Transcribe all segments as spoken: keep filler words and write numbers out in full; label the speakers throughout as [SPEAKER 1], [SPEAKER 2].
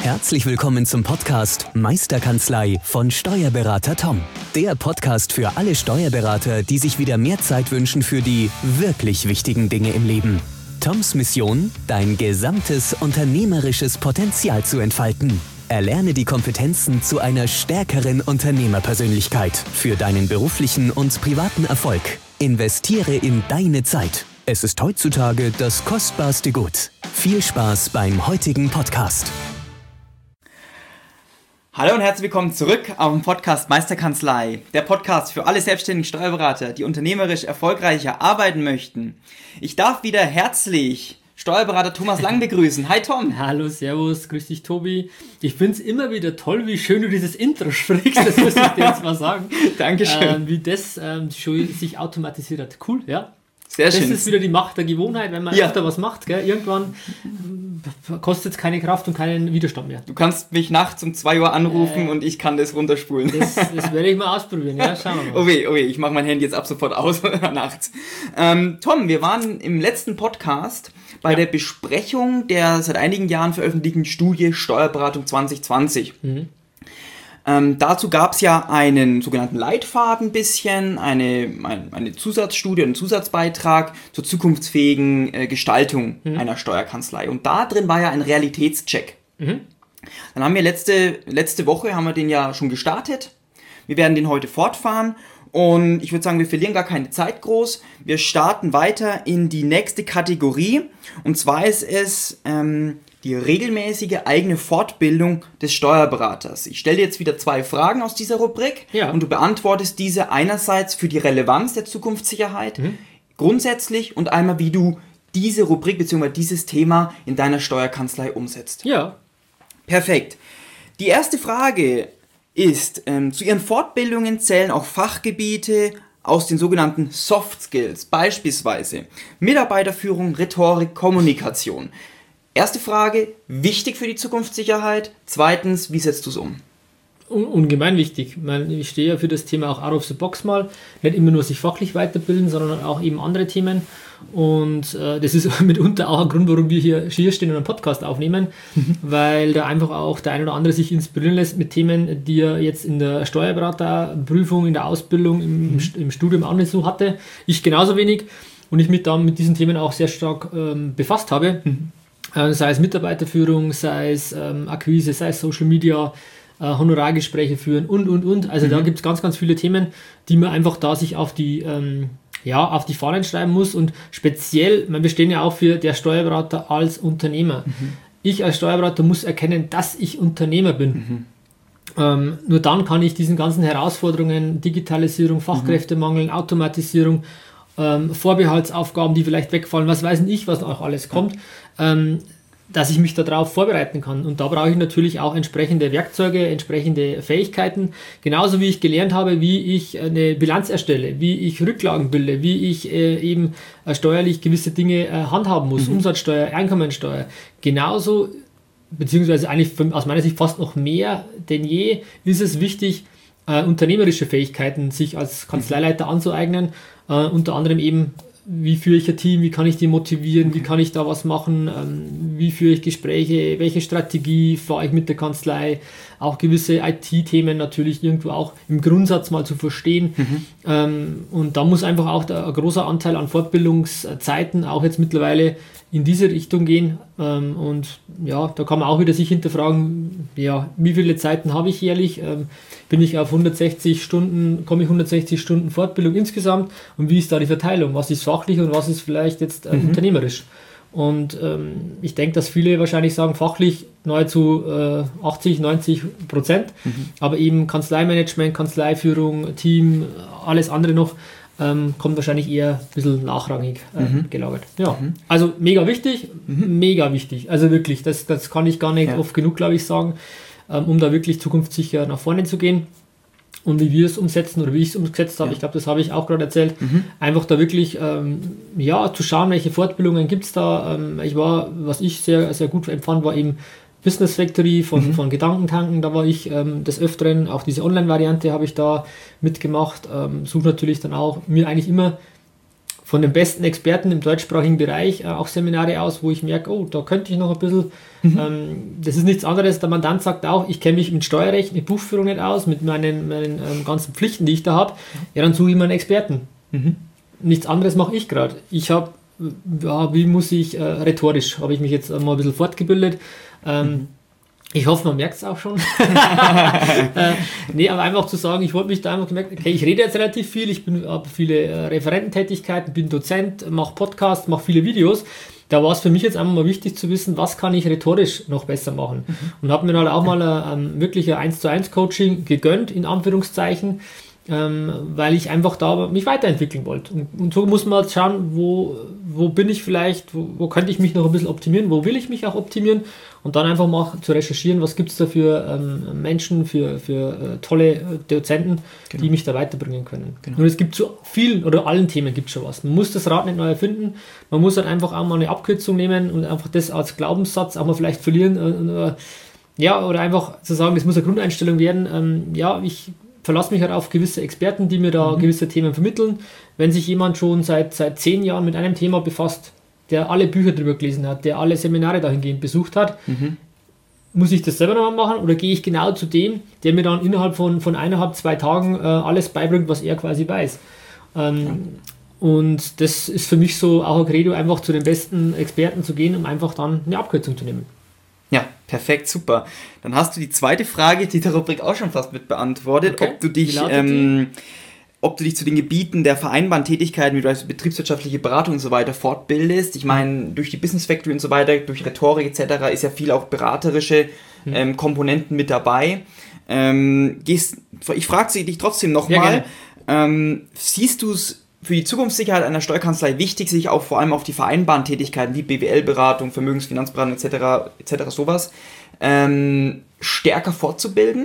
[SPEAKER 1] Herzlich willkommen zum Podcast Meisterkanzlei von Steuerberater Tom. Der Podcast für alle Steuerberater, die sich wieder mehr Zeit wünschen für die wirklich wichtigen Dinge im Leben. Toms Mission, dein gesamtes unternehmerisches Potenzial zu entfalten. Erlerne die Kompetenzen zu einer stärkeren Unternehmerpersönlichkeit für deinen beruflichen und privaten Erfolg. Investiere in deine Zeit. Es ist heutzutage das kostbarste Gut. Viel Spaß beim heutigen Podcast.
[SPEAKER 2] Hallo und herzlich willkommen zurück auf dem Podcast Meisterkanzlei. Der Podcast für alle selbstständigen Steuerberater, die unternehmerisch erfolgreicher arbeiten möchten. Ich darf wieder herzlich Steuerberater Thomas Lang begrüßen. Hi Tom.
[SPEAKER 3] Hallo, servus, grüß dich Tobi. Ich finde es immer wieder toll, wie schön du dieses Intro sprichst, das muss ich dir jetzt mal sagen.
[SPEAKER 2] Dankeschön.
[SPEAKER 3] Ähm, wie das ähm, schon sich automatisiert hat. Cool, ja.
[SPEAKER 2] Sehr
[SPEAKER 3] das
[SPEAKER 2] schön.
[SPEAKER 3] ist wieder die Macht der Gewohnheit, wenn man
[SPEAKER 2] ja.
[SPEAKER 3] öfter was macht. Gell? Irgendwann kostet es keine Kraft und keinen Widerstand mehr.
[SPEAKER 2] Du kannst mich nachts um zwei Uhr anrufen äh, und ich kann das runterspulen.
[SPEAKER 3] Das, das werde ich mal ausprobieren, ja, schauen wir mal.
[SPEAKER 2] Oh weh, oh weh, ich mache mein Handy jetzt ab sofort aus nachts. Ähm, Tom, wir waren im letzten Podcast bei ja. der Besprechung der seit einigen Jahren veröffentlichten Studie Steuerberatung zwanzig zwanzig. Mhm. Ähm, dazu gab es ja einen sogenannten Leitfaden bisschen, eine, ein, eine Zusatzstudie, einen Zusatzbeitrag zur zukunftsfähigen äh, Gestaltung mhm. einer Steuerkanzlei. Und da drin war ja ein Realitätscheck. Mhm. Dann haben wir letzte, letzte Woche, haben wir den ja schon gestartet. Wir werden den heute fortfahren. Und ich würde sagen, wir verlieren gar keine Zeit groß. Wir starten weiter in die nächste Kategorie. Und zwar ist es ähm, die regelmäßige eigene Fortbildung des Steuerberaters. Ich stelle dir jetzt wieder zwei Fragen aus dieser Rubrik ja. und du beantwortest diese einerseits für die Relevanz der Zukunftssicherheit mhm. grundsätzlich und einmal, wie du diese Rubrik bzw. dieses Thema in deiner Steuerkanzlei umsetzt.
[SPEAKER 3] Ja.
[SPEAKER 2] Perfekt. Die erste Frage ist, ähm, zu Ihren Fortbildungen zählen auch Fachgebiete aus den sogenannten Soft Skills, beispielsweise Mitarbeiterführung, Rhetorik, Kommunikation. Erste Frage, wichtig für die Zukunftssicherheit. Zweitens, wie setzt du es um?
[SPEAKER 3] Un- ungemein wichtig. Ich, meine, ich stehe ja für das Thema auch out of the box mal. Nicht immer nur sich fachlich weiterbilden, sondern auch eben andere Themen. Und äh, das ist mitunter auch ein Grund, warum wir hier, hier stehen und einen Podcast aufnehmen, mhm. weil da einfach auch der ein oder andere sich inspirieren lässt mit Themen, die er jetzt in der Steuerberaterprüfung, in der Ausbildung, im, mhm. im Studium auch nicht so hatte. Ich genauso wenig. Und ich mich da mit diesen Themen auch sehr stark ähm, befasst habe. Mhm. Sei es Mitarbeiterführung, sei es ähm, Akquise, sei es Social Media, äh, Honorargespräche führen und, und, und. Also mhm. da gibt es ganz, ganz viele Themen, die man einfach da sich auf die, ähm, ja, auf die Fahnen schreiben muss. Und speziell, wir stehen ja auch für der Steuerberater als Unternehmer. Mhm. Ich als Steuerberater muss erkennen, dass ich Unternehmer bin. Mhm. Ähm, nur dann kann ich diesen ganzen Herausforderungen, Digitalisierung, Fachkräftemangel, mhm. Automatisierung, Ähm, Vorbehaltsaufgaben, die vielleicht wegfallen, was weiß ich, was auch alles kommt, ähm, dass ich mich darauf vorbereiten kann. Und da brauche ich natürlich auch entsprechende Werkzeuge, entsprechende Fähigkeiten, genauso wie ich gelernt habe, wie ich eine Bilanz erstelle, wie ich Rücklagen bilde, wie ich äh, eben äh, steuerlich gewisse Dinge äh, handhaben muss, mhm. Umsatzsteuer, Einkommensteuer. Genauso, beziehungsweise eigentlich aus meiner Sicht fast noch mehr denn je, ist es wichtig, äh, unternehmerische Fähigkeiten sich als Kanzleileiter anzueignen. Uh, unter anderem eben, wie führe ich ein Team, wie kann ich die motivieren, wie kann ich da was machen, ähm, wie führe ich Gespräche, welche Strategie fahre ich mit der Kanzlei, auch gewisse I T-Themen natürlich irgendwo auch im Grundsatz mal zu verstehen. Mhm. Ähm, und da muss einfach auch der, ein großer Anteil an Fortbildungszeiten auch jetzt mittlerweile in diese Richtung gehen. Ähm, und ja, da kann man auch wieder sich hinterfragen, ja, wie viele Zeiten habe ich jährlich? Ähm, bin ich auf hundertsechzig Stunden, komme ich hundertsechzig Stunden Fortbildung insgesamt und wie ist da die Verteilung? Was ist fachlich und was ist vielleicht jetzt äh, mhm. unternehmerisch? Und ähm, ich denke, dass viele wahrscheinlich sagen, fachlich nahezu äh, achtzig, neunzig Prozent, mhm. aber eben Kanzleimanagement, Kanzleiführung, Team, alles andere noch, ähm, kommt wahrscheinlich eher ein bisschen nachrangig äh, mhm. gelagert. Ja, mhm. also mega wichtig, mhm. mega wichtig, also wirklich, das, das kann ich gar nicht ja. oft genug, glaube ich, sagen, ähm, um da wirklich zukunftssicher nach vorne zu gehen. Und wie wir es umsetzen oder wie ich es umgesetzt habe, ja. ich glaube, das habe ich auch gerade erzählt, mhm. einfach da wirklich ähm, ja, zu schauen, welche Fortbildungen gibt es da. Ähm, ich war, was ich sehr, sehr gut empfand, war eben Business Factory von, mhm. von Gedankentanken, da war ich ähm, des Öfteren, auch diese Online-Variante habe ich da mitgemacht, ähm, suche natürlich dann auch mir eigentlich immer von den besten Experten im deutschsprachigen Bereich äh, auch Seminare aus, wo ich merke, oh, da könnte ich noch ein bisschen, mhm. ähm, das ist nichts anderes, der Mandant sagt auch, ich kenne mich mit Steuerrecht, mit Buchführung nicht aus, mit meinen, meinen ähm, ganzen Pflichten, die ich da habe, ja, dann suche ich mir einen Experten. Mhm. Nichts anderes mache ich gerade. Ich habe, ja, wie muss ich, äh, rhetorisch habe ich mich jetzt mal ein bisschen fortgebildet, ähm, mhm. Ich hoffe, man merkt es auch schon. äh, nee, aber einfach zu sagen, ich wollte mich da einfach gemerkt, okay, ich rede jetzt relativ viel, ich habe viele äh, Referententätigkeiten, bin Dozent, mache Podcasts, mache viele Videos. Da war es für mich jetzt einfach mal wichtig zu wissen, was kann ich rhetorisch noch besser machen. Mhm. Und habe mir dann auch mal ein, wirklich ein eins zu eins Coaching gegönnt, in Anführungszeichen, ähm, weil ich einfach da mich weiterentwickeln wollte. Und, und so muss man schauen, wo, wo bin ich vielleicht, wo, wo könnte ich mich noch ein bisschen optimieren, wo will ich mich auch optimieren und dann einfach mal zu recherchieren, was gibt es da für ähm, Menschen, für, für äh, tolle Dozenten, genau. die mich da weiterbringen können. Genau. Und es gibt zu vielen oder allen Themen gibt es schon was. Man muss das Rad nicht neu erfinden, man muss halt einfach auch mal eine Abkürzung nehmen und einfach das als Glaubenssatz auch mal vielleicht verlieren. Äh, äh, ja, oder einfach zu sagen, das muss eine Grundeinstellung werden. Ähm, ja, ich verlasse mich halt auf gewisse Experten, die mir da mhm. gewisse Themen vermitteln. Wenn sich jemand schon seit, seit zehn Jahren mit einem Thema befasst, der alle Bücher drüber gelesen hat, der alle Seminare dahingehend besucht hat, mhm. muss ich das selber nochmal machen oder gehe ich genau zu dem, der mir dann innerhalb von, von eineinhalb, zwei Tagen äh, alles beibringt, was er quasi weiß. Ähm, ja. Und das ist für mich so auch ein Credo, einfach zu den besten Experten zu gehen, um einfach dann eine Abkürzung zu nehmen.
[SPEAKER 2] Ja, perfekt, super. Dann hast du die zweite Frage, die der Rubrik auch schon fast mit beantwortet, okay. ob du dich ähm, ob du dich zu den Gebieten der vereinbaren Tätigkeiten, wie du als betriebswirtschaftliche Beratung und so weiter fortbildest. Ich meine, durch die Business Factory und so weiter, durch Rhetorik et cetera ist ja viel auch beraterische ähm, Komponenten mit dabei. Ähm, gehst, ich frage dich trotzdem nochmal, ja, ähm, siehst du es für die Zukunftssicherheit einer Steuerkanzlei wichtig, sich auch vor allem auf die vereinbaren Tätigkeiten wie B W L-Beratung, Vermögensfinanzberatung et cetera et cetera sowas ähm, stärker fortzubilden?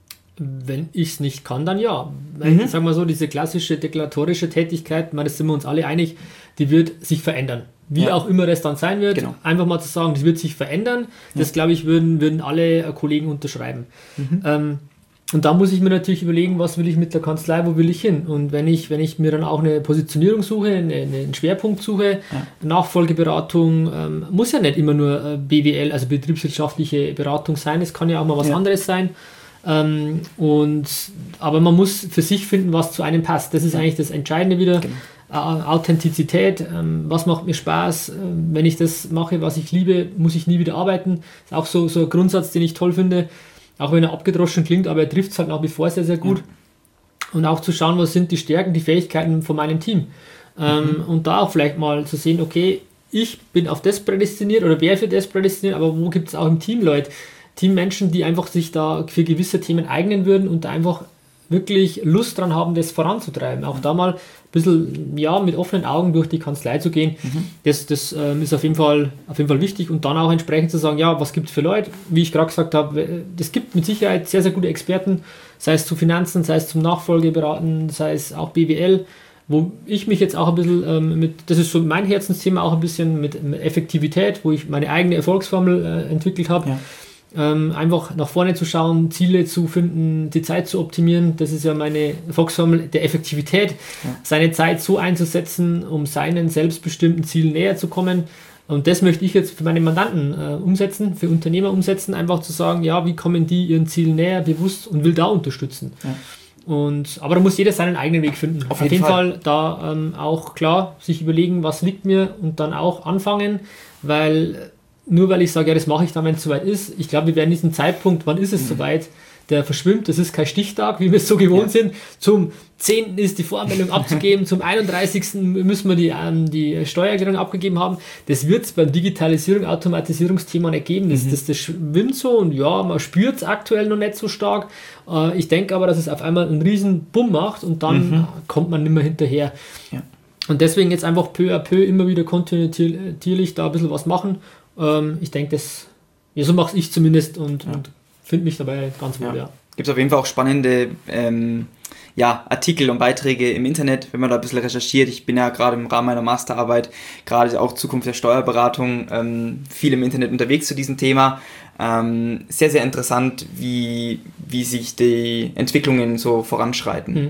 [SPEAKER 3] Wenn ich es nicht kann, dann ja. Weil, mhm. sagen wir so, diese klassische deklaratorische Tätigkeit, da sind wir uns alle einig, die wird sich verändern. Wie ja. auch immer das dann sein wird, genau. einfach mal zu sagen, das wird sich verändern, das ja. glaube ich, würden, würden alle Kollegen unterschreiben. Mhm. Ähm, und da muss ich mir natürlich überlegen, was will ich mit der Kanzlei, wo will ich hin? Und wenn ich, wenn ich mir dann auch eine Positionierung suche, eine, einen Schwerpunkt suche, ja. Nachfolgeberatung, ähm, muss ja nicht immer nur äh, B W L, also betriebswirtschaftliche Beratung sein, es kann ja auch mal was ja. anderes sein. Ähm, und, aber man muss für sich finden, was zu einem passt. Das ist ja. eigentlich das Entscheidende wieder. Genau. Äh, Authentizität, ähm, was macht mir Spaß? Äh, wenn ich das mache, was ich liebe, muss ich nie wieder arbeiten. Das ist auch so, so ein Grundsatz, den ich toll finde. Auch wenn er abgedroschen klingt, aber er trifft es halt nach wie vor sehr, sehr gut. Ja. Und auch zu schauen, was sind die Stärken, die Fähigkeiten von meinem Team. Ähm, mhm. Und da auch vielleicht mal zu sehen, okay, ich bin auf das prädestiniert oder wäre für das prädestiniert, aber wo gibt es auch im Team Leute, Teammenschen, die einfach sich da für gewisse Themen eignen würden und da einfach wirklich Lust dran haben, das voranzutreiben. Auch da mal ein bisschen, ja, mit offenen Augen durch die Kanzlei zu gehen, mhm. das, das ähm, ist auf jeden Fall, auf jeden Fall wichtig und dann auch entsprechend zu sagen, ja, was gibt es für Leute? Wie ich gerade gesagt habe, es gibt mit Sicherheit sehr, sehr gute Experten, sei es zu Finanzen, sei es zum Nachfolgeberaten, sei es auch B W L, wo ich mich jetzt auch ein bisschen ähm, mit, das ist so mein Herzensthema, auch ein bisschen mit, mit Effektivität, wo ich meine eigene Erfolgsformel äh, entwickelt habe. Ja. Ähm, einfach nach vorne zu schauen, Ziele zu finden, die Zeit zu optimieren, das ist ja meine Erfolgsformel der Effektivität, ja. seine Zeit so einzusetzen, um seinen selbstbestimmten Zielen näher zu kommen. Und das möchte ich jetzt für meine Mandanten äh, umsetzen, für Unternehmer umsetzen, einfach zu sagen, ja, wie kommen die ihren Zielen näher, bewusst und will da unterstützen. Ja. Und, aber da muss jeder seinen eigenen Weg finden. Auf jeden, Auf jeden Fall. Fall da ähm, auch klar sich überlegen, was liegt mir und dann auch anfangen, weil nur weil ich sage, ja, das mache ich dann, wenn es soweit ist. Ich glaube, wir werden diesen Zeitpunkt, wann ist es mhm. soweit, der verschwimmt. Das ist kein Stichtag, wie wir es so gewohnt ja. sind. Zum zehnten ist die Voranmeldung abzugeben, zum einunddreißigsten müssen wir die, ähm, die Steuererklärung abgegeben haben. Das wird es beim Digitalisierung, Automatisierungsthema nicht geben. Das, mhm. das, das schwimmt so und ja, man spürt es aktuell noch nicht so stark. Äh, ich denke aber, dass es auf einmal einen riesen Bumm macht und dann mhm. kommt man nicht mehr hinterher. Ja. Und deswegen jetzt einfach peu à peu immer wieder kontinuierlich da ein bisschen was machen. Ich denke, das, ja, so mache ich zumindest und, ja. und finde mich dabei ganz wohl, ja. ja.
[SPEAKER 2] Gibt es auf jeden Fall auch spannende ähm, ja, Artikel und Beiträge im Internet, wenn man da ein bisschen recherchiert. Ich bin ja gerade im Rahmen meiner Masterarbeit, gerade auch Zukunft der Steuerberatung, ähm, viel im Internet unterwegs zu diesem Thema. Ähm, sehr, sehr interessant, wie, wie sich die Entwicklungen so voranschreiten. Mhm.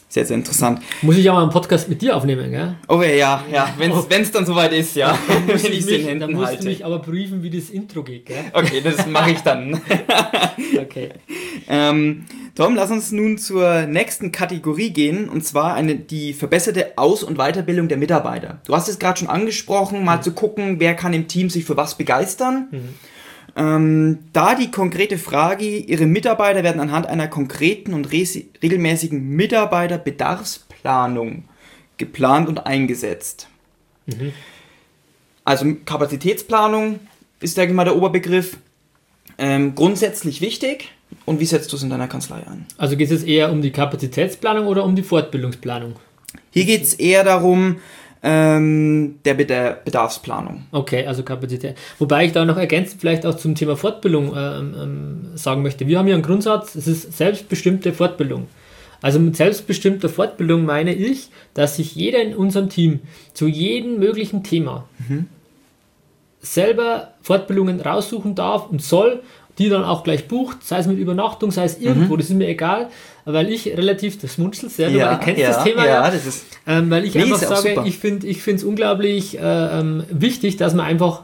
[SPEAKER 2] Sehr, sehr interessant.
[SPEAKER 3] Muss ich auch mal einen Podcast mit dir aufnehmen, gell?
[SPEAKER 2] Oh ja, ja, wenn es oh. dann soweit ist, ja.
[SPEAKER 3] Wenn ich es in den Händen halte. Dann musst du mich aber prüfen, wie das Intro geht, gell?
[SPEAKER 2] Okay, das mache ich dann.
[SPEAKER 3] Okay.
[SPEAKER 2] Ähm, Tom, lass uns nun zur nächsten Kategorie gehen, und zwar eine, die verbesserte Aus- und Weiterbildung der Mitarbeiter. Du hast es gerade schon angesprochen, mal mhm. zu gucken, wer kann im Team sich für was begeistern. Mhm. Ähm, da die konkrete Frage, Ihre Mitarbeiter werden anhand einer konkreten und re- regelmäßigen Mitarbeiterbedarfsplanung geplant und eingesetzt. Mhm. Also Kapazitätsplanung ist, denke ich mal, der Oberbegriff. Ähm, grundsätzlich wichtig. Und wie setzt du es in deiner Kanzlei ein?
[SPEAKER 3] Also geht es jetzt eher um die Kapazitätsplanung oder um die Fortbildungsplanung?
[SPEAKER 2] Hier geht es eher darum, ähm, der Bedarfsplanung.
[SPEAKER 3] Okay, also Kapazität. Wobei ich da noch ergänzend vielleicht auch zum Thema Fortbildung ähm, ähm, sagen möchte. Wir haben hier einen Grundsatz, es ist selbstbestimmte Fortbildung. Also mit selbstbestimmter Fortbildung meine ich, dass sich jeder in unserem Team zu jedem möglichen Thema mhm. selber Fortbildungen raussuchen darf und soll, die dann auch gleich bucht, sei es mit Übernachtung, sei es irgendwo, mhm. das ist mir egal, weil ich relativ, das munzelst sehr,
[SPEAKER 2] ja,
[SPEAKER 3] du kennst
[SPEAKER 2] ja,
[SPEAKER 3] das Thema
[SPEAKER 2] ja,
[SPEAKER 3] ja,
[SPEAKER 2] das ist,
[SPEAKER 3] ähm, weil ich
[SPEAKER 2] nee,
[SPEAKER 3] einfach sage, ich finde ich finde es unglaublich äh, ähm, wichtig, dass man einfach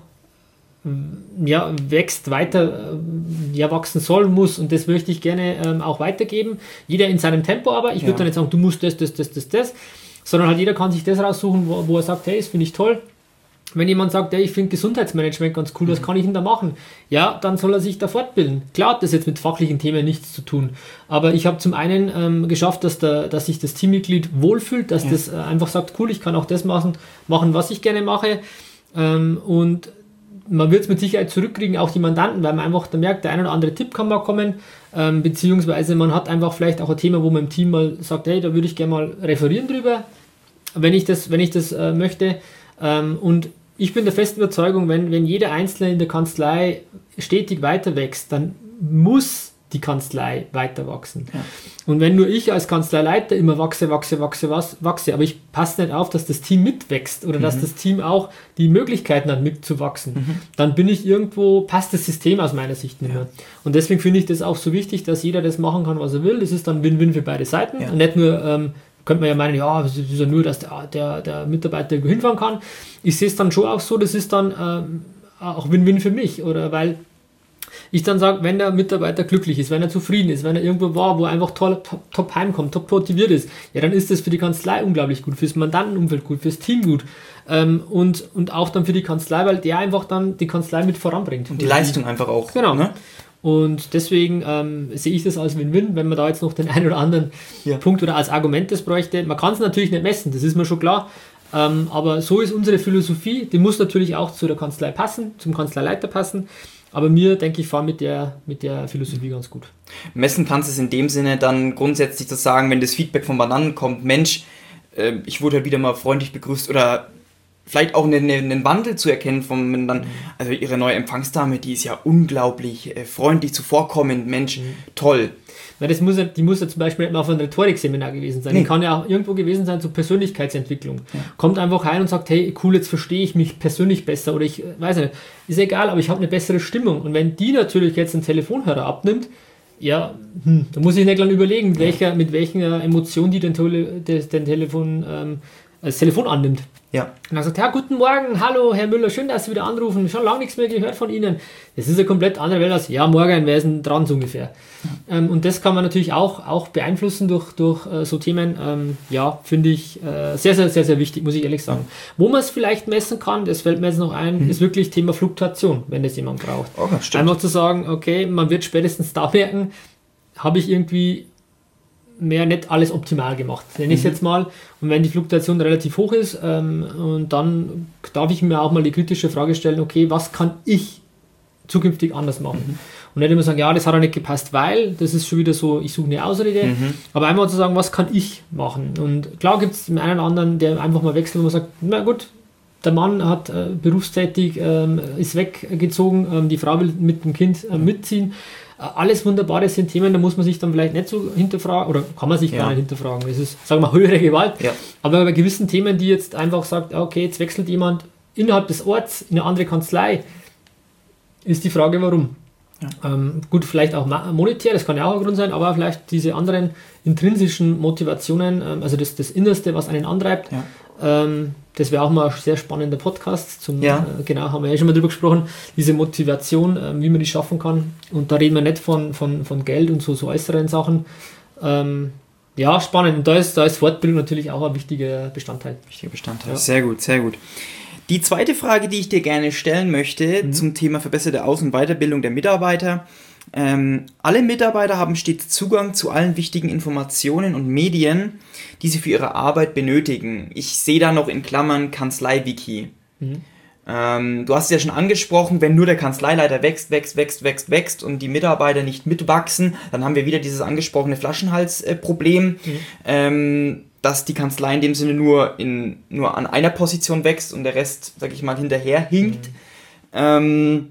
[SPEAKER 3] ja, wächst, weiter äh, ja, wachsen soll, muss, und das möchte ich gerne ähm, auch weitergeben, jeder in seinem Tempo, aber ich würde ja. dann nicht sagen, du musst das, das, das, das, das, sondern halt jeder kann sich das raussuchen, wo, wo er sagt, hey, das finde ich toll. Wenn jemand sagt, hey, ich finde Gesundheitsmanagement ganz cool, was kann ich denn da machen? Ja, dann soll er sich da fortbilden. Klar hat das jetzt mit fachlichen Themen nichts zu tun, aber ich habe zum einen ähm, geschafft, dass, der, dass sich das Teammitglied wohlfühlt, dass ja. das äh, einfach sagt, cool, ich kann auch das machen, machen was ich gerne mache, ähm, und man wird es mit Sicherheit zurückkriegen, auch die Mandanten, weil man einfach da merkt, der ein oder andere Tipp kann mal kommen, ähm, beziehungsweise man hat einfach vielleicht auch ein Thema, wo man im Team mal sagt, hey, da würde ich gerne mal referieren drüber, wenn ich das, wenn ich das äh, möchte, ähm, und ich bin der festen Überzeugung, wenn, wenn jeder Einzelne in der Kanzlei stetig weiter wächst, dann muss die Kanzlei weiter wachsen. Ja. Und wenn nur ich als Kanzleileiter immer wachse, wachse, wachse, was, wachse, aber ich passe nicht auf, dass das Team mitwächst oder mhm. dass das Team auch die Möglichkeiten hat, mitzuwachsen, mhm. dann bin ich irgendwo, passt das System aus meiner Sicht nicht mehr. Ja. Und deswegen finde ich das auch so wichtig, dass jeder das machen kann, was er will. Das ist dann Win-Win für beide Seiten ja. und nicht nur... Ähm, könnte man ja meinen, ja, es ist ja nur, dass der, der, der Mitarbeiter hinfahren kann. Ich sehe es dann schon auch so, das ist dann ähm, auch Win-Win für mich. Oder weil ich dann sage, wenn der Mitarbeiter glücklich ist, wenn er zufrieden ist, wenn er irgendwo war, wo er einfach toll, top, top heimkommt, top motiviert ist, ja, dann ist das für die Kanzlei unglaublich gut, fürs Mandantenumfeld gut, fürs Team gut. Ähm, und, und auch dann für die Kanzlei, weil der einfach dann die Kanzlei mit voranbringt.
[SPEAKER 2] Und die Leistung einfach auch.
[SPEAKER 3] Genau. Ne? Und deswegen ähm, sehe ich das als Win-Win, wenn man da jetzt noch den einen oder anderen ja. Punkt oder als Argument das bräuchte. Man kann es natürlich nicht messen, das ist mir schon klar. Ähm, aber so ist unsere Philosophie. Die muss natürlich auch zu der Kanzlei passen, zum Kanzleileiter passen. Aber mir, denke ich, fahren mit der, mit der Philosophie ganz gut.
[SPEAKER 2] Messen kannst du es in dem Sinne dann grundsätzlich zu sagen, wenn das Feedback von Mandanten kommt, Mensch, äh, ich wurde halt wieder mal freundlich begrüßt, oder vielleicht auch einen, einen Wandel zu erkennen von dann, also ihre neue Empfangsdame, die ist ja unglaublich äh, freundlich, zuvorkommend, Mensch, mhm. toll.
[SPEAKER 3] Na, das muss ja, die muss ja zum Beispiel nicht mal auf einem Rhetorikseminar gewesen sein. Nee. Die kann ja auch irgendwo gewesen sein zur Persönlichkeitsentwicklung. Ja. Kommt einfach rein und sagt, hey, cool, jetzt verstehe ich mich persönlich besser, oder ich weiß nicht, ist egal, aber ich habe eine bessere Stimmung. Und wenn die natürlich jetzt einen Telefonhörer abnimmt, ja, hm, da muss ich nicht lang überlegen, mit welcher, mit welcher Emotion die den, Tele, den, den Telefon, ähm, das Telefon annimmt.
[SPEAKER 2] Ja.
[SPEAKER 3] Und dann sagt, ja, guten Morgen, hallo Herr Müller, schön, dass Sie wieder anrufen, schon lange nichts mehr gehört von Ihnen. Das ist eine komplett andere Welt als, ja, morgen, wer ist denn dran, so ungefähr. Ja. Ähm, und das kann man natürlich auch, auch beeinflussen durch, durch äh, so Themen, ähm, ja, finde ich äh, sehr, sehr, sehr, sehr wichtig, muss ich ehrlich sagen. Ja. Wo man es vielleicht messen kann, das fällt mir jetzt noch ein, mhm. ist wirklich Thema Fluktuation, wenn das jemand braucht.
[SPEAKER 2] Oh,
[SPEAKER 3] einfach zu sagen, okay, man wird spätestens da merken, habe ich irgendwie mehr nicht alles optimal gemacht, nenne ich es mhm. jetzt mal. Und wenn die Fluktuation relativ hoch ist, ähm, und dann darf ich mir auch mal die kritische Frage stellen, okay, was kann ich zukünftig anders machen? Mhm. Und nicht immer sagen, ja, das hat ja nicht gepasst, weil, das ist schon wieder so, ich suche eine Ausrede, mhm. aber einmal zu sagen, was kann ich machen? Und klar gibt es den einen oder anderen, der einfach mal wechselt, wo man sagt, na gut, der Mann hat äh, berufstätig, ähm, ist weggezogen, ähm, die Frau will mit dem Kind äh, mitziehen. Alles wunderbar, das sind Themen, da muss man sich dann vielleicht nicht so hinterfragen, oder kann man sich ja. gar nicht hinterfragen. Das ist, sagen wir mal, höhere Gewalt. Ja. Aber bei gewissen Themen, die jetzt einfach sagt, okay, jetzt wechselt jemand innerhalb des Orts in eine andere Kanzlei, ist die Frage, warum. Ja. Ähm, gut, vielleicht auch monetär, das kann ja auch ein Grund sein, aber vielleicht diese anderen intrinsischen Motivationen, ähm, also das, das Innerste, was einen antreibt, ja. ähm, das wäre auch mal ein sehr spannender Podcast. Zum,
[SPEAKER 2] ja.
[SPEAKER 3] äh, genau, haben wir ja schon mal drüber gesprochen, diese Motivation, äh, wie man die schaffen kann. Und da reden wir nicht von, von, von Geld und so, so äußeren Sachen. Ähm, ja, spannend. Und da ist, da ist Fortbildung natürlich auch ein wichtiger Bestandteil.
[SPEAKER 2] Wichtiger Bestandteil. Ja. Sehr gut, sehr gut. Die zweite Frage, die ich dir gerne stellen möchte, mhm. zum Thema verbesserte Aus- und Weiterbildung der Mitarbeiter. Ähm, alle Mitarbeiter haben stets Zugang zu allen wichtigen Informationen und Medien, die sie für ihre Arbeit benötigen. Ich sehe da noch in Klammern Kanzlei-Wiki. Mhm. Ähm, du hast es ja schon angesprochen, wenn nur der Kanzleileiter wächst, wächst, wächst, wächst, wächst und die Mitarbeiter nicht mitwachsen, dann haben wir wieder dieses angesprochene Flaschenhals-Problem. Mhm. Ähm, dass die Kanzlei in dem Sinne nur, in, nur an einer Position wächst und der Rest, sag ich mal, hinterher hinkt. Mhm. Ähm,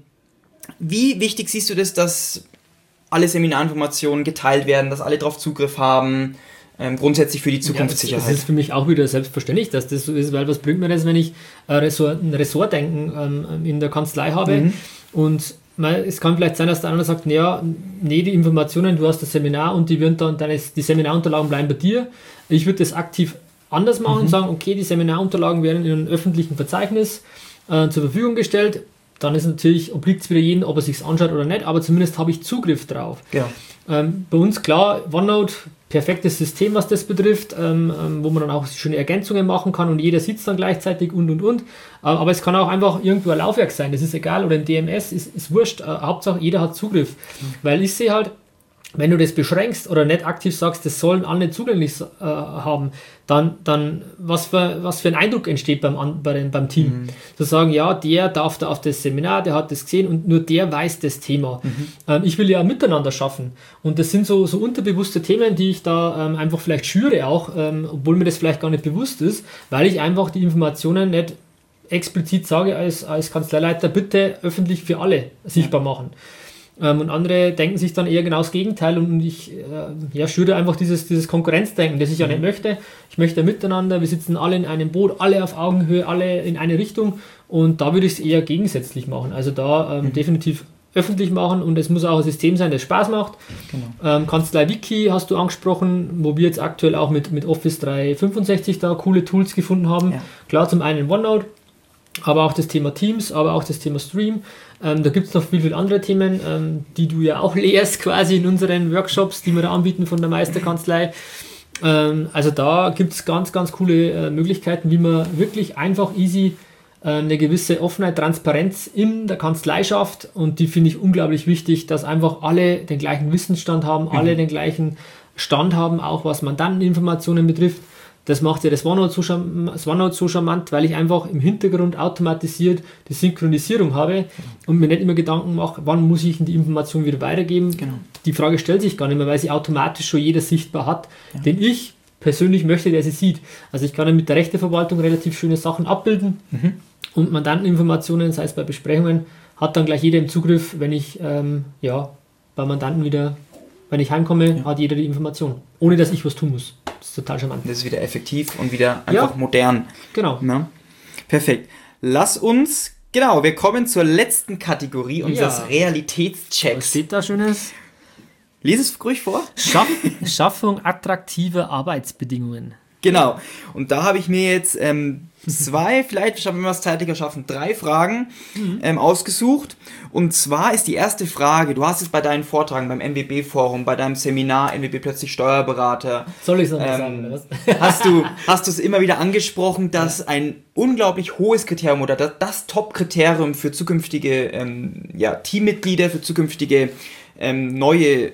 [SPEAKER 2] wie wichtig siehst du das, dass alle Seminarinformationen geteilt werden, dass alle darauf Zugriff haben, ähm, grundsätzlich für die Zukunftssicherheit?
[SPEAKER 3] Ja, das ist für mich auch wieder selbstverständlich, dass das so ist, weil was bringt mir das, wenn ich äh, Ressort, ein Ressortdenken ähm, in der Kanzlei habe mhm. und es kann vielleicht sein, dass der andere sagt, naja, nee, die Informationen, du hast das Seminar und die, werden dann, deine, die Seminarunterlagen bleiben bei dir. Ich würde das aktiv anders machen mhm. und sagen, okay, die Seminarunterlagen werden in einem öffentlichen Verzeichnis äh, zur Verfügung gestellt. Dann ist natürlich, obliegt es wieder jedem, ob er sich anschaut oder nicht, aber zumindest habe ich Zugriff drauf.
[SPEAKER 2] Ja.
[SPEAKER 3] Ähm, bei uns, klar, OneNote, perfektes System, was das betrifft, ähm, ähm, wo man dann auch schöne Ergänzungen machen kann und jeder sieht es dann gleichzeitig und und und. Äh, aber es kann auch einfach irgendwo ein Laufwerk sein, das ist egal, oder ein D M S, ist, ist wurscht. Äh, Hauptsache, jeder hat Zugriff. Mhm. Weil ich sehe halt, wenn du das beschränkst oder nicht aktiv sagst, das sollen alle zugänglich äh, haben, dann, dann was, für, was für ein Eindruck entsteht beim, bei den, beim Team. Mhm. Zu sagen, ja, der darf da auf das Seminar, der hat das gesehen und nur der weiß das Thema. Mhm. Ähm, ich will ja miteinander schaffen. Und das sind so, so unterbewusste Themen, die ich da ähm, einfach vielleicht schüre auch, ähm, obwohl mir das vielleicht gar nicht bewusst ist, weil ich einfach die Informationen nicht explizit sage als, als Kanzleileiter, bitte öffentlich für alle sichtbar ja. machen. Und andere denken sich dann eher genau das Gegenteil und ich äh, ja, schüre einfach dieses, dieses Konkurrenzdenken, das ich ja nicht möchte. Ich möchte miteinander, wir sitzen alle in einem Boot, alle auf Augenhöhe, alle in eine Richtung und da würde ich es eher gegensätzlich machen. Also da ähm, mhm. definitiv öffentlich machen und es muss auch ein System sein, das Spaß macht. Genau. Ähm, Kanzlei-Wiki hast du angesprochen, wo wir jetzt aktuell auch mit, mit Office dreihundertfünfundsechzig da coole Tools gefunden haben. Ja. Klar, zum einen OneNote, aber auch das Thema Teams, aber auch das Thema Stream. Ähm, da gibt es noch viel, viel andere Themen, ähm, die du ja auch lehrst quasi in unseren Workshops, die wir da anbieten von der Meisterkanzlei. Ähm, also da gibt es ganz, ganz coole äh, Möglichkeiten, wie man wirklich einfach easy äh, eine gewisse Offenheit, Transparenz in der Kanzlei schafft und die finde ich unglaublich wichtig, dass einfach alle den gleichen Wissensstand haben, mhm. alle den gleichen Stand haben, auch was Mandanteninformationen betrifft. Das macht ja das OneNote, so charmant, das OneNote so charmant, weil ich einfach im Hintergrund automatisiert die Synchronisierung habe und mir nicht immer Gedanken mache, wann muss ich die Information wieder weitergeben. Genau. Die Frage stellt sich gar nicht mehr, weil sie automatisch schon jeder sichtbar hat, ja. den ich persönlich möchte, der sie sieht. Also ich kann ja mit der Rechteverwaltung relativ schöne Sachen abbilden mhm. und Mandanteninformationen, sei es bei Besprechungen, hat dann gleich jeder im Zugriff, wenn ich ähm, ja, bei Mandanten wieder, wenn ich heimkomme, ja. hat jeder die Information, ohne dass ich was tun muss. Das ist total charmant.
[SPEAKER 2] Das ist wieder effektiv und wieder einfach ja, modern.
[SPEAKER 3] Genau.
[SPEAKER 2] Ja? Perfekt. Lass uns, genau, wir kommen zur letzten Kategorie unseres ja. Realitätschecks.
[SPEAKER 3] Was steht da Schönes?
[SPEAKER 2] Lies es ruhig vor.
[SPEAKER 3] Schaff, Schaffung attraktiver Arbeitsbedingungen.
[SPEAKER 2] Genau. Und da habe ich mir jetzt ähm, zwei, vielleicht schaffen wir es zeitlicher schaffen, drei Fragen mhm. ähm, ausgesucht. Und zwar ist die erste Frage, du hast es bei deinen Vorträgen, beim M W B-Forum, bei deinem Seminar M W B plötzlich Steuerberater.
[SPEAKER 3] Soll ich es noch
[SPEAKER 2] ähm,
[SPEAKER 3] sagen, oder was?
[SPEAKER 2] Hast du hast du es immer wieder angesprochen, dass ja. ein unglaublich hohes Kriterium oder das, das Top-Kriterium für zukünftige ähm, ja, Teammitglieder, für zukünftige ähm, neue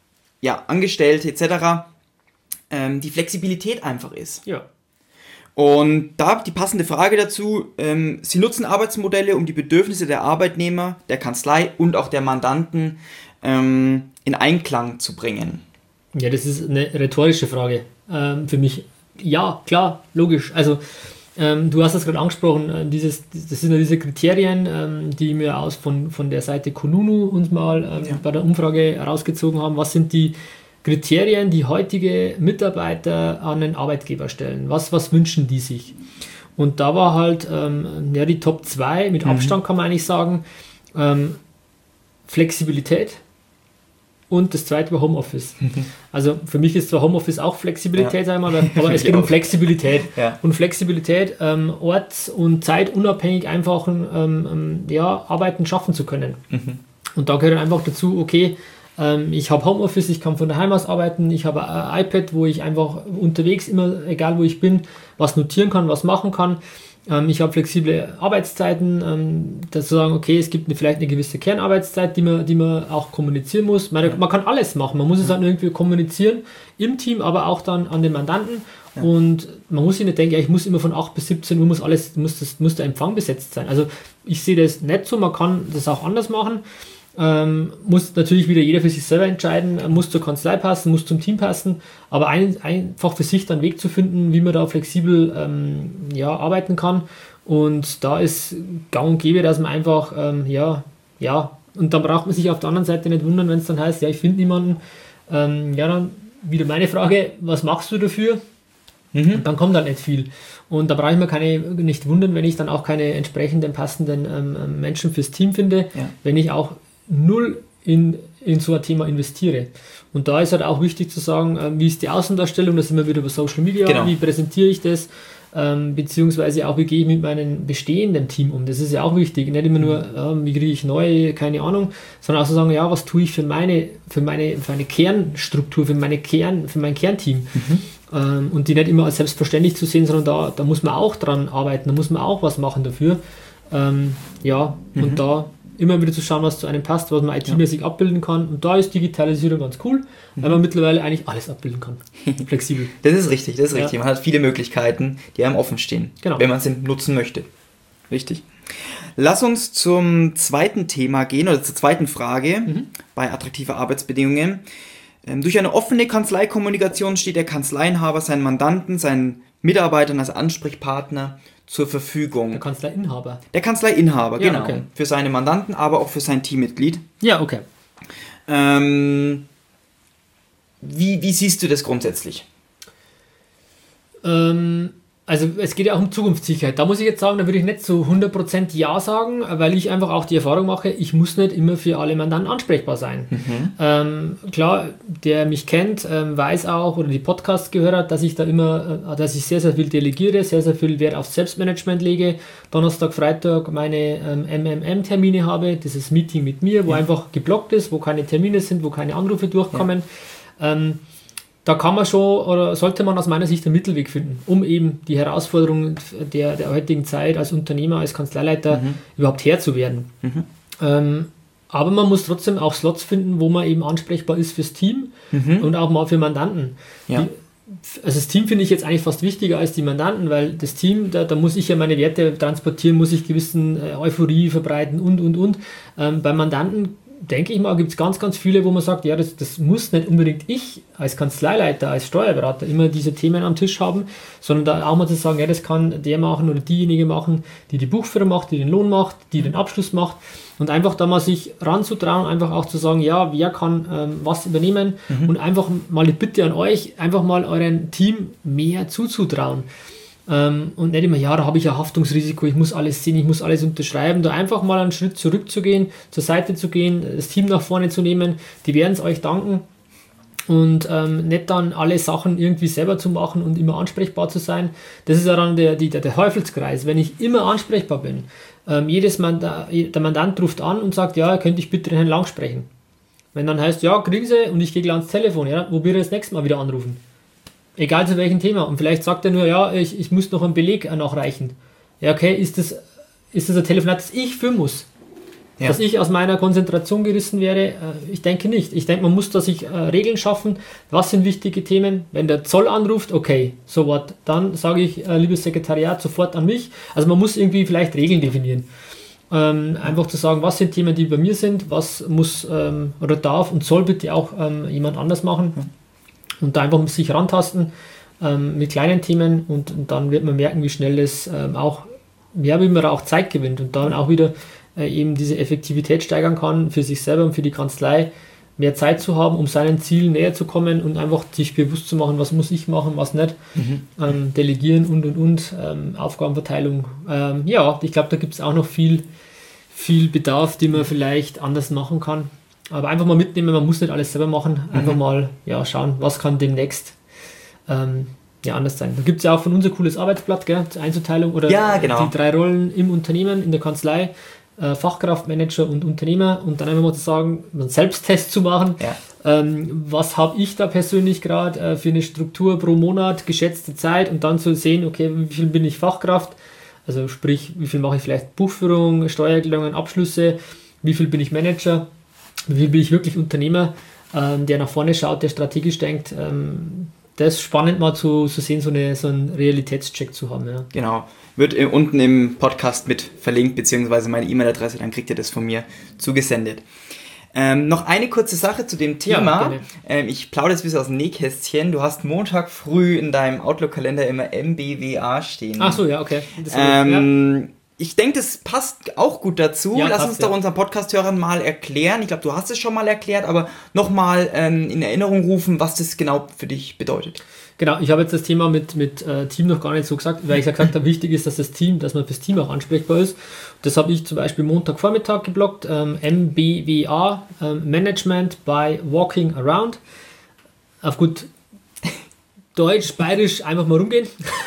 [SPEAKER 2] ja, Angestellte et cetera die Flexibilität einfach ist.
[SPEAKER 3] Ja.
[SPEAKER 2] Und da die passende Frage dazu, ähm, Sie nutzen Arbeitsmodelle, um die Bedürfnisse der Arbeitnehmer, der Kanzlei und auch der Mandanten ähm, in Einklang zu bringen.
[SPEAKER 3] Ja, das ist eine rhetorische Frage ähm, für mich. Ja, klar, logisch. Also ähm, du hast das gerade angesprochen, äh, dieses, das sind ja diese Kriterien, ähm, die wir aus von, von der Seite Kununu uns mal ähm, ja. bei der Umfrage herausgezogen haben. Was sind die Kriterien, die heutige Mitarbeiter an einen Arbeitgeber stellen? Was, was wünschen die sich? Und da war halt ähm, ja, die Top zwei, mit Abstand kann man eigentlich sagen, ähm, Flexibilität und das zweite war Homeoffice. Also für mich ist zwar Homeoffice auch Flexibilität, ja. sagen wir mal, aber es geht um Flexibilität.
[SPEAKER 2] Ja. Und
[SPEAKER 3] Flexibilität, ähm, orts- und zeitunabhängig einfach ähm, ja, arbeiten, schaffen zu können. Mhm. Und da gehört einfach dazu, okay, ähm, ich habe Homeoffice, ich kann von daheim aus arbeiten, ich habe ein iPad, wo ich einfach unterwegs immer, egal wo ich bin, was notieren kann, was machen kann. Ähm, ich habe flexible Arbeitszeiten, ähm, dass zu sagen, okay, es gibt eine, vielleicht eine gewisse Kernarbeitszeit, die man, die man auch kommunizieren muss. Man, man kann alles machen, man muss es dann irgendwie kommunizieren im Team, aber auch dann an den Mandanten. Ja. Und man muss sich nicht denken, ja, ich muss immer von acht bis siebzehn Uhr muss alles, muss, das, muss der Empfang besetzt sein. Also ich sehe das nicht so, man kann das auch anders machen. Ähm, muss natürlich wieder jeder für sich selber entscheiden, muss zur Kanzlei passen, muss zum Team passen, aber ein, einfach für sich dann einen Weg zu finden, wie man da flexibel ähm, ja, arbeiten kann. Und da ist gang und gäbe, dass man einfach, ähm, ja, ja, und dann braucht man sich auf der anderen Seite nicht wundern, wenn es dann heißt, ja, ich finde niemanden. Ähm, ja, dann wieder meine Frage, was machst du dafür? Mhm. Und dann kommt halt nicht viel. Und da brauche ich mir keine, nicht wundern, wenn ich dann auch keine entsprechenden passenden ähm, Menschen fürs Team finde, ja. wenn ich auch null in, in so ein Thema investiere. Und da ist halt auch wichtig zu sagen, ähm, wie ist die Außendarstellung, da sind wir wieder über Social Media, genau. wie präsentiere ich das, ähm, beziehungsweise auch, wie gehe ich mit meinem bestehenden Team um, das ist ja auch wichtig, nicht immer nur, ähm, wie kriege ich neu, keine Ahnung, sondern auch zu sagen, ja, was tue ich für meine, für meine, für meine Kernstruktur, für meine Kern, für mein Kernteam. Mhm. Ähm, und die nicht immer als selbstverständlich zu sehen, sondern da, da muss man auch dran arbeiten, da muss man auch was machen dafür. Ähm, ja, mhm. und da immer wieder zu schauen, was zu einem passt, was man I T-mäßig ja. abbilden kann. Und da ist Digitalisierung ganz cool, weil man mittlerweile eigentlich alles abbilden kann. Flexibel.
[SPEAKER 2] Das ist richtig, das ist richtig. Ja. Man hat viele Möglichkeiten, die einem offen stehen,
[SPEAKER 3] genau.
[SPEAKER 2] wenn man sie nutzen möchte. Richtig. Lass uns zum zweiten Thema gehen, oder zur zweiten Frage mhm. bei attraktiver Arbeitsbedingungen. Ähm, durch eine offene Kanzleikommunikation steht der Kanzleiinhaber seinen Mandanten, seinen Mitarbeitern als Ansprechpartner zur Verfügung.
[SPEAKER 3] Der Kanzleiinhaber?
[SPEAKER 2] Der Kanzleiinhaber,
[SPEAKER 3] ja,
[SPEAKER 2] genau.
[SPEAKER 3] Okay.
[SPEAKER 2] Für seine Mandanten, aber auch für sein Teammitglied.
[SPEAKER 3] Ja, okay.
[SPEAKER 2] Ähm, wie, wie siehst du das grundsätzlich?
[SPEAKER 3] Ähm, also es geht ja auch um Zukunftssicherheit. Da muss ich jetzt sagen, da würde ich nicht so hundert Prozent Ja sagen, weil ich einfach auch die Erfahrung mache, ich muss nicht immer für alle Mandanten ansprechbar sein. Mhm. Ähm, klar, der mich kennt, ähm, weiß auch, oder die Podcasts gehört hat, dass ich da immer, äh, dass ich sehr, sehr viel delegiere, sehr, sehr viel Wert auf Selbstmanagement lege. Donnerstag, Freitag meine ähm, M M M-Termine habe, dieses Meeting mit mir, wo ja. einfach geblockt ist, wo keine Termine sind, wo keine Anrufe durchkommen. Ja. Ähm, Da kann man schon, oder sollte man aus meiner Sicht einen Mittelweg finden, um eben die Herausforderungen der, der heutigen Zeit als Unternehmer, als Kanzleileiter mhm. überhaupt Herr zu werden. Mhm. Ähm, aber man muss trotzdem auch Slots finden, wo man eben ansprechbar ist fürs Team mhm. und auch mal für Mandanten.
[SPEAKER 2] Ja.
[SPEAKER 3] Die, also das Team finde ich jetzt eigentlich fast wichtiger als die Mandanten, weil das Team, da, da muss ich ja meine Werte transportieren, muss ich gewissen äh, Euphorie verbreiten und, und, und. Ähm, bei Mandanten denke ich mal, gibt es ganz, ganz viele, wo man sagt, ja, das, das muss nicht unbedingt ich als Kanzleileiter, als Steuerberater immer diese Themen am Tisch haben, sondern da auch mal zu sagen, ja, das kann der machen oder diejenige machen, die die Buchführung macht, die den Lohn macht, die den Abschluss macht und einfach da mal sich ranzutrauen, einfach auch zu sagen, ja, wer kann ähm, was übernehmen mhm. und einfach mal die Bitte an euch, einfach mal euren Team mehr zuzutrauen. Ähm, und nicht immer, ja, da habe ich ein Haftungsrisiko, ich muss alles sehen, ich muss alles unterschreiben, da einfach mal einen Schritt zurückzugehen, zur Seite zu gehen, das Team nach vorne zu nehmen, die werden es euch danken und ähm, nicht dann alle Sachen irgendwie selber zu machen und immer ansprechbar zu sein. Das ist ja dann der, die, der, der Teufelskreis, wenn ich immer ansprechbar bin. Ähm, jedes Manda- der Mandant ruft an und sagt, ja, könnte ich bitte den Herrn Lang sprechen. Wenn dann heißt, ja, kriegen Sie, und ich gehe gleich ans Telefon, ja, wo wir das nächste Mal wieder anrufen. Egal zu welchem Thema. Und vielleicht sagt er nur, ja, ich, ich muss noch einen Beleg nachreichen. Ja, okay, ist das, ist das ein Telefonat, das ich führen muss? Ja. Dass ich aus meiner Konzentration gerissen werde? Ich denke nicht. Ich denke, man muss da sich äh, Regeln schaffen. Was sind wichtige Themen? Wenn der Zoll anruft, okay, so what? Dann sage ich, äh, liebes Sekretariat, sofort an mich. Also man muss irgendwie vielleicht Regeln definieren. Ähm, einfach zu sagen, was sind Themen, die bei mir sind, was muss ähm, oder darf und soll bitte auch ähm, jemand anders machen. Ja. Und da einfach sich rantasten ähm, mit kleinen Themen und, und dann wird man merken, wie schnell das ähm, auch, ja, wie man auch Zeit gewinnt und dann auch wieder äh, eben diese Effektivität steigern kann für sich selber und für die Kanzlei, mehr Zeit zu haben, um seinen Zielen näher zu kommen und einfach sich bewusst zu machen, was muss ich machen, was nicht, mhm. ähm, delegieren und und und, ähm, Aufgabenverteilung. Ähm, ja, ich glaube, da gibt es auch noch viel, viel Bedarf, den man vielleicht anders machen kann. Aber einfach mal mitnehmen, man muss nicht alles selber machen. Einfach mhm. mal ja, schauen, was kann demnächst ähm, ja, anders sein. Da gibt es ja auch von uns ein cooles Arbeitsblatt, gell, zur Einzuteilung oder
[SPEAKER 2] ja, genau.
[SPEAKER 3] die drei Rollen im Unternehmen, in der Kanzlei, äh, Fachkraft, Manager und Unternehmer und dann einfach mal zu sagen, einen Selbsttest zu machen.
[SPEAKER 2] Ja.
[SPEAKER 3] Ähm, was habe ich da persönlich gerade äh, für eine Struktur pro Monat, geschätzte Zeit und dann zu sehen, okay, wie viel bin ich Fachkraft, also sprich, wie viel mache ich vielleicht Buchführung, Steuererklärungen, Abschlüsse, wie viel bin ich Manager, wie viel bin ich wirklich Unternehmer, ähm, der nach vorne schaut, der strategisch denkt. Ähm, das ist spannend mal zu, zu sehen, so, eine, so einen Realitätscheck zu haben. Ja.
[SPEAKER 2] Genau, wird unten im Podcast mit verlinkt, beziehungsweise meine E-Mail-Adresse, dann kriegt ihr das von mir zugesendet. Ähm, noch eine kurze Sache zu dem Thema. Ja, ähm, ich plaudere jetzt ein bisschen aus dem Nähkästchen. Du hast Montag früh in deinem Outlook-Kalender immer M B W A stehen.
[SPEAKER 3] Ach so, ja, okay. Das
[SPEAKER 2] ähm, ja. Ich denke, das passt auch gut dazu.
[SPEAKER 3] Ja,
[SPEAKER 2] Lass
[SPEAKER 3] passt,
[SPEAKER 2] uns doch
[SPEAKER 3] ja.
[SPEAKER 2] unseren Podcast-Hörern mal erklären. Ich glaube, du hast es schon mal erklärt, aber nochmal ähm, in Erinnerung rufen, was das genau für dich bedeutet.
[SPEAKER 3] Genau, ich habe jetzt das Thema mit, mit äh, Team noch gar nicht so gesagt, weil ich gesagt habe, wichtig ist, dass das Team, dass man fürs Team auch ansprechbar ist. Das habe ich zum Beispiel Montagvormittag geblockt, ähm, M B W A, ähm, Management by Walking Around. Auf gut Deutsch, Bayerisch, einfach mal rumgehen.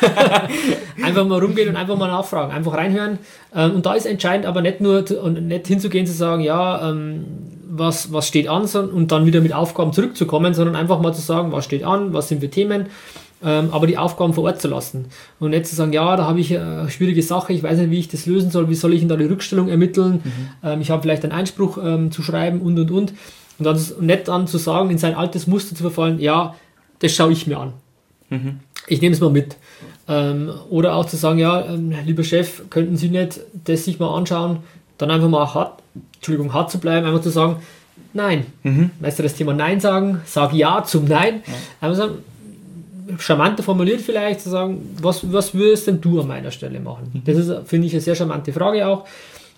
[SPEAKER 3] einfach mal rumgehen und einfach mal nachfragen, einfach reinhören. Ähm, und da ist entscheidend aber nicht nur zu, und nicht hinzugehen zu sagen, ja, ähm, was, was steht an sondern, und dann wieder mit Aufgaben zurückzukommen, sondern einfach mal zu sagen, was steht an, was sind für Themen, ähm, aber die Aufgaben vor Ort zu lassen. Und nicht zu sagen, ja, da habe ich eine schwierige Sache, ich weiß nicht, wie ich das lösen soll, wie soll ich denn da die Rückstellung ermitteln, mhm. ähm, ich habe vielleicht einen Einspruch ähm, zu schreiben und und und. Und dann und nicht dann zu sagen, in sein altes Muster zu verfallen, ja, das schaue ich mir an. Mhm. Ich nehme es mal mit. Ähm, oder auch zu sagen, ja, ähm, lieber Chef, könnten Sie nicht das sich mal anschauen, dann einfach mal hart, Entschuldigung, hart zu bleiben, einfach zu sagen, nein. Mhm. Weißt du, das Thema Nein sagen, sag Ja zum Nein. Ja. Einfach sagen, charmanter formuliert vielleicht, zu sagen, was, was würdest denn du an meiner Stelle machen? Mhm. Das ist, finde ich, eine sehr charmante Frage auch.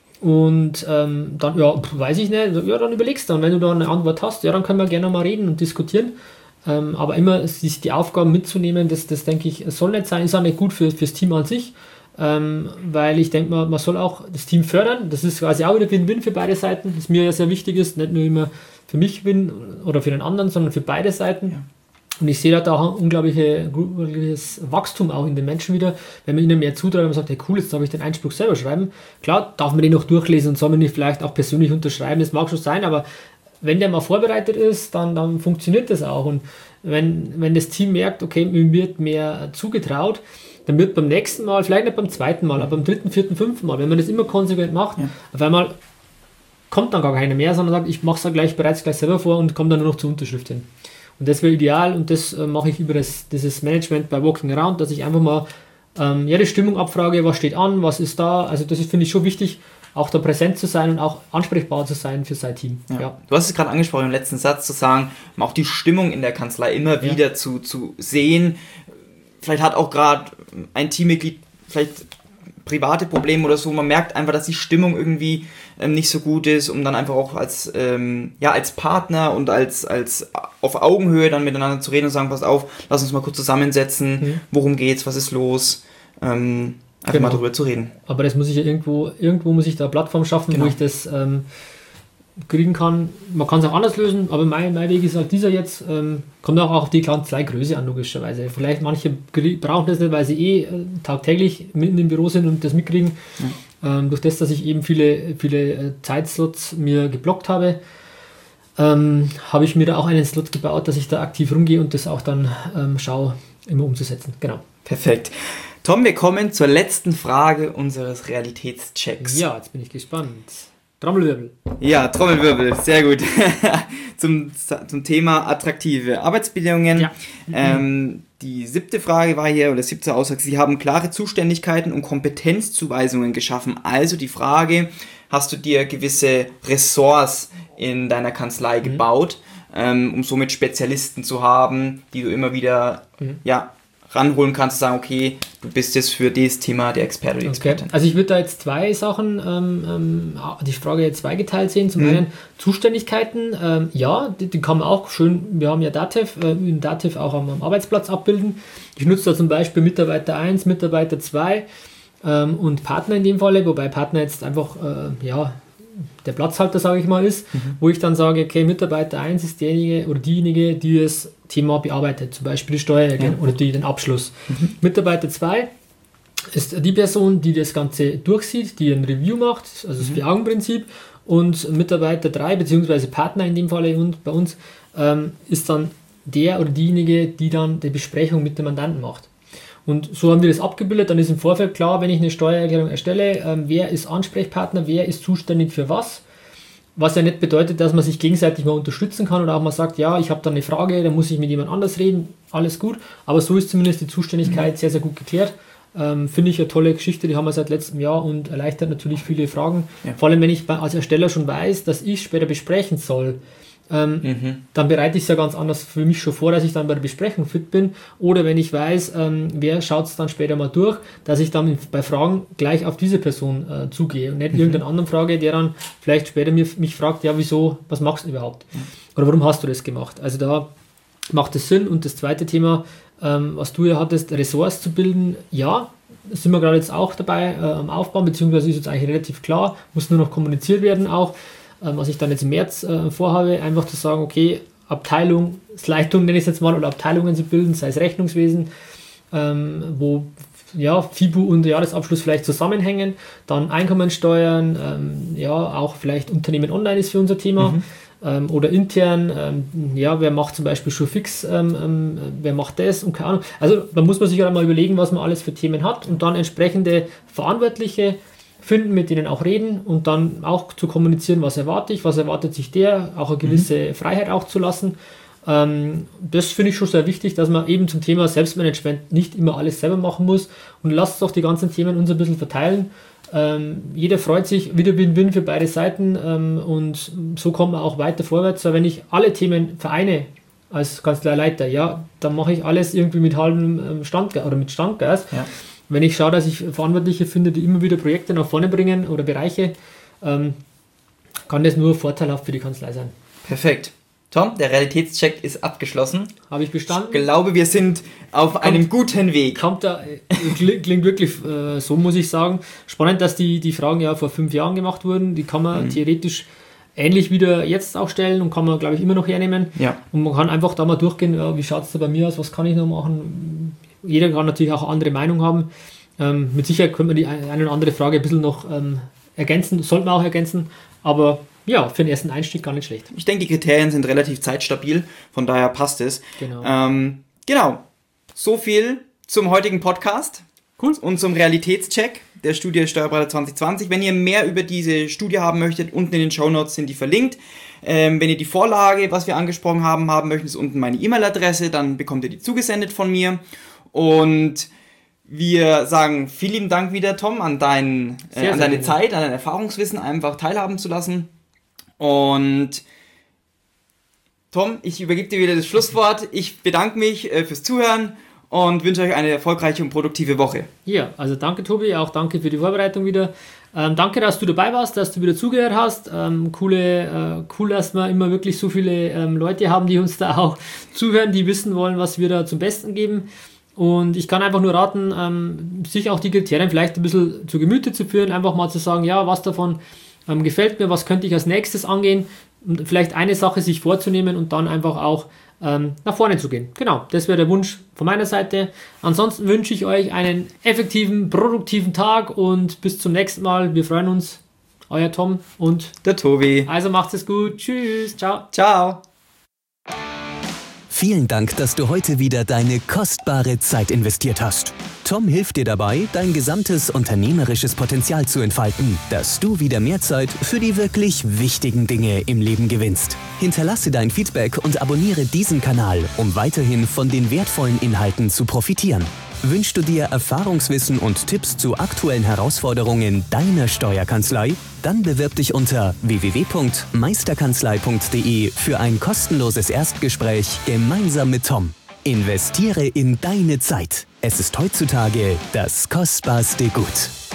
[SPEAKER 3] Und ähm, dann, ja, weiß ich nicht, ja, dann überlegst du dann, wenn du da eine Antwort hast, ja, dann können wir gerne mal reden und diskutieren. Ähm, aber immer sich die Aufgaben mitzunehmen, das, das denke ich, soll nicht sein, ist auch nicht gut für, fürs Team an sich, ähm, weil ich denke, man, man soll auch das Team fördern, das ist quasi auch wieder Win-Win für beide Seiten, das mir ja sehr wichtig ist, nicht nur immer für mich Win oder für den anderen, sondern für beide Seiten. Ja. Und ich sehe da auch ein unglaubliches, unglaubliches Wachstum auch in den Menschen wieder, wenn man ihnen mehr zutraut und sagt, hey cool, jetzt darf ich den Einspruch selber schreiben. Klar, darf man den noch durchlesen und soll man nicht vielleicht auch persönlich unterschreiben, das mag schon sein, aber wenn der mal vorbereitet ist, dann, dann funktioniert das auch. Und wenn, wenn das Team merkt, okay, mir wird mehr zugetraut, dann wird beim nächsten Mal, vielleicht nicht beim zweiten Mal, aber beim dritten, vierten, fünften Mal, wenn man das immer konsequent macht, ja. auf einmal kommt dann gar keiner mehr, sondern sagt, ich mache es ja gleich bereits gleich selber vor und komme dann nur noch zur Unterschrift hin. Und das wäre ideal und das äh, mache ich über das, dieses Management bei Walking Around, dass ich einfach mal ähm, ja, die Stimmung abfrage, was steht an, was ist da. Also das ist, finde ich, schon wichtig, auch da präsent zu sein und auch ansprechbar zu sein für sein Team.
[SPEAKER 2] Ja. Ja. Du hast es gerade angesprochen, im letzten Satz zu sagen, auch die Stimmung in der Kanzlei immer ja. wieder zu, zu sehen. Vielleicht hat auch gerade ein Teammitglied vielleicht private Probleme oder so. Man merkt einfach, dass die Stimmung irgendwie ähm, nicht so gut ist, um dann einfach auch als, ähm, ja, als Partner und als, als auf Augenhöhe dann miteinander zu reden und sagen, pass auf, lass uns mal kurz zusammensetzen, mhm. worum geht's, was ist los, ähm, einfach genau. mal darüber zu reden.
[SPEAKER 3] Aber das muss ich ja irgendwo, irgendwo muss ich da eine Plattform schaffen, genau. wo ich das ähm, kriegen kann. Man kann es auch anders lösen, aber mein, mein Weg ist halt dieser jetzt. Ähm, kommt auch auf die Kanzleigröße an, logischerweise. Vielleicht manche brauchen das nicht, weil sie eh äh, tagtäglich mitten im Büro sind und das mitkriegen. Ja. Ähm, durch das, dass ich eben viele, viele äh, Zeitslots mir geblockt habe, ähm, habe ich mir da auch einen Slot gebaut, dass ich da aktiv rumgehe und das auch dann ähm, schaue, immer umzusetzen. Genau.
[SPEAKER 2] Perfekt. Tom, wir kommen zur letzten Frage unseres Realitätschecks.
[SPEAKER 3] Ja, jetzt bin ich gespannt. Trommelwirbel.
[SPEAKER 2] Ja, Trommelwirbel, sehr gut. zum, zum Thema attraktive Arbeitsbedingungen. Ja. Ähm, die siebte Frage war hier, oder siebte Aussage, Sie haben klare Zuständigkeiten und Kompetenzzuweisungen geschaffen. Also die Frage, hast du dir gewisse Ressorts in deiner Kanzlei mhm. gebaut, ähm, um somit Spezialisten zu haben, die du immer wieder mhm. ja, ranholen kannst, zu sagen, okay, du bist jetzt für dieses Thema der Experte oder die Expertin.
[SPEAKER 3] Okay. Also ich würde da jetzt zwei Sachen, ähm, ähm, die Frage jetzt zweigeteilt sehen. Zum mhm. einen Zuständigkeiten, ähm, ja, die, die kann man auch schön, wir haben ja Datev, äh, in Datev auch am, am Arbeitsplatz abbilden. Ich nutze da zum Beispiel Mitarbeiter eins, Mitarbeiter zwei ähm, und Partner in dem Falle, wobei Partner jetzt einfach, äh, ja, der Platzhalter, sage ich mal, ist, mhm. wo ich dann sage, okay, Mitarbeiter eins ist derjenige oder diejenige, die das Thema bearbeitet, zum Beispiel die Steuererklärung ja. oder die den Abschluss. Mhm. Mitarbeiter zwei ist die Person, die das Ganze durchsieht, die ein Review macht, also das mhm. Vier-Augen-Prinzip. Und Mitarbeiter drei, beziehungsweise Partner in dem Falle und bei uns, ähm, ist dann der oder diejenige, die dann die Besprechung mit dem Mandanten macht. Und so haben wir das abgebildet. Dann ist im Vorfeld klar, wenn ich eine Steuererklärung erstelle, ähm, wer ist Ansprechpartner, wer ist zuständig für was. Was ja nicht bedeutet, dass man sich gegenseitig mal unterstützen kann oder auch mal sagt, ja, ich habe da eine Frage, da muss ich mit jemand anders reden, alles gut. Aber so ist zumindest die Zuständigkeit mhm. sehr, sehr gut geklärt. Ähm, finde ich eine tolle Geschichte, die haben wir seit letztem Jahr und erleichtert natürlich viele Fragen. Ja. Vor allem, wenn ich als Ersteller schon weiß, dass ich später besprechen soll, ähm, mhm. dann bereite ich es ja ganz anders für mich schon vor, dass ich dann bei der Besprechung fit bin. Oder wenn ich weiß, ähm, wer schaut es dann später mal durch, dass ich dann bei Fragen gleich auf diese Person äh, zugehe und nicht mhm. irgendeinen anderen frage, der dann vielleicht später mir, mich fragt, ja, wieso, was machst du überhaupt? Mhm. Oder warum hast du das gemacht? Also da macht es Sinn. Und das zweite Thema, Ähm, was du ja hattest, Ressorts zu bilden, ja, sind wir gerade jetzt auch dabei äh, am Aufbauen, beziehungsweise ist jetzt eigentlich relativ klar, muss nur noch kommuniziert werden auch, ähm, was ich dann jetzt im März äh, vorhabe, einfach zu sagen, okay, Abteilungsleitung nenne ich es jetzt mal, oder Abteilungen zu bilden, sei es Rechnungswesen, ähm, wo ja, F I B U und Jahresabschluss vielleicht zusammenhängen, dann Einkommensteuern, ähm, ja, auch vielleicht Unternehmen online ist für unser Thema. Mhm. Ähm, oder intern, ähm, ja, wer macht zum Beispiel schon fix, ähm, ähm, wer macht das und keine Ahnung. Also da muss man sich ja mal überlegen, was man alles für Themen hat und dann entsprechende Verantwortliche finden, mit denen auch reden und dann auch zu kommunizieren, was erwarte ich, was erwartet sich der, auch eine gewisse mhm. Freiheit auch zu lassen. Ähm, das finde ich schon sehr wichtig, dass man eben zum Thema Selbstmanagement nicht immer alles selber machen muss und lasst doch die ganzen Themen uns ein bisschen verteilen. Ähm, jeder freut sich, wieder Win-Win für beide Seiten ähm, und so kommen wir auch weiter vorwärts. Weil wenn ich alle Themen vereine als Kanzleileiter, ja, dann mache ich alles irgendwie mit halbem Standgas oder mit Standgas. Ja. Wenn ich schaue, dass ich Verantwortliche finde, die immer wieder Projekte nach vorne bringen oder Bereiche, ähm, kann das nur vorteilhaft für die Kanzlei sein.
[SPEAKER 2] Perfekt. Tom, der Realitätscheck ist abgeschlossen.
[SPEAKER 3] Habe ich bestanden.
[SPEAKER 2] Ich glaube, wir sind auf kommt, einem guten Weg.
[SPEAKER 3] Kommt da, klingt wirklich äh, so, muss ich sagen. Spannend, dass die, die Fragen ja vor fünf Jahren gemacht wurden. Die kann man mhm. theoretisch ähnlich wieder jetzt auch stellen und kann man, glaube ich, immer noch hernehmen. Ja. Und man kann einfach da mal durchgehen, ja, wie schaut es da bei mir aus, was kann ich noch machen. Jeder kann natürlich auch eine andere Meinung haben. Ähm, mit Sicherheit könnte man die eine oder andere Frage ein bisschen noch ähm, ergänzen, sollte man auch ergänzen, aber ja, für den ersten Einstieg gar nicht schlecht.
[SPEAKER 2] Ich denke, die Kriterien sind relativ zeitstabil, von daher passt es. Genau. Ähm, genau, so viel zum heutigen Podcast. Cool. Und zum Realitätscheck der Studie Steuerberater zwanzig zwanzig. Wenn ihr mehr über diese Studie haben möchtet, unten in den Shownotes sind die verlinkt. Ähm, wenn ihr die Vorlage, was wir angesprochen haben, haben möchtet, ist unten meine E-Mail-Adresse, dann bekommt ihr die zugesendet von mir. Und wir sagen vielen lieben Dank wieder, Tom, an, dein, äh, sehr, an deine sehr Zeit, an dein Erfahrungswissen einfach teilhaben zu lassen. Und Tom, ich übergebe dir wieder das Schlusswort. Ich bedanke mich äh, fürs Zuhören und wünsche euch eine erfolgreiche und produktive Woche.
[SPEAKER 3] Ja, also danke Tobi, auch danke für die Vorbereitung wieder. Ähm, danke, dass du dabei warst, dass du wieder zugehört hast. Ähm, coole, äh, cool, dass wir immer wirklich so viele ähm, Leute haben, die uns da auch zuhören, die wissen wollen, was wir da zum Besten geben. Und ich kann einfach nur raten, ähm, sich auch die Kriterien vielleicht ein bisschen zu Gemüte zu führen, einfach mal zu sagen, ja, was davon ähm, gefällt mir, was könnte ich als nächstes angehen, und vielleicht eine Sache sich vorzunehmen und dann einfach auch ähm, nach vorne zu gehen. Genau, das wäre der Wunsch von meiner Seite. Ansonsten wünsche ich euch einen effektiven, produktiven Tag und bis zum nächsten Mal. Wir freuen uns. Euer Tom und
[SPEAKER 2] der Tobi.
[SPEAKER 3] Also macht's es gut. Tschüss. Ciao.
[SPEAKER 2] Ciao.
[SPEAKER 1] Vielen Dank, dass du heute wieder deine kostbare Zeit investiert hast. Tom hilft dir dabei, dein gesamtes unternehmerisches Potenzial zu entfalten, dass du wieder mehr Zeit für die wirklich wichtigen Dinge im Leben gewinnst. Hinterlasse dein Feedback und abonniere diesen Kanal, um weiterhin von den wertvollen Inhalten zu profitieren. Wünschst du dir Erfahrungswissen und Tipps zu aktuellen Herausforderungen deiner Steuerkanzlei? Dann bewirb dich unter w w w punkt meisterkanzlei punkt d e für ein kostenloses Erstgespräch gemeinsam mit Tom. Investiere in deine Zeit. Es ist heutzutage das kostbarste Gut.